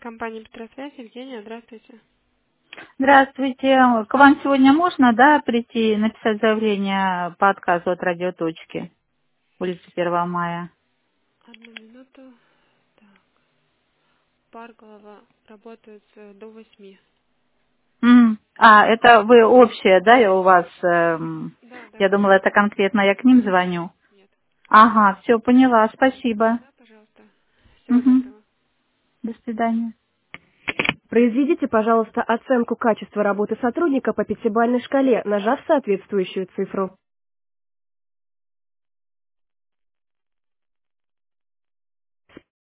Компания Петросвязь, Евгения, здравствуйте. Здравствуйте. К вам сегодня можно, да, прийти написать заявление по отказу от радиоточки? Улица 1 мая. Одну минуту. Так. Парголова работает до 8. Это вы общее, да, и у вас, Да, я да. думала, это конкретно я к ним звоню. Нет. Ага, все, поняла, спасибо. Да, пожалуйста. Всего Мгм. доброго. До свидания. Произведите, пожалуйста, оценку качества работы сотрудника по пятибалльной шкале, нажав соответствующую цифру.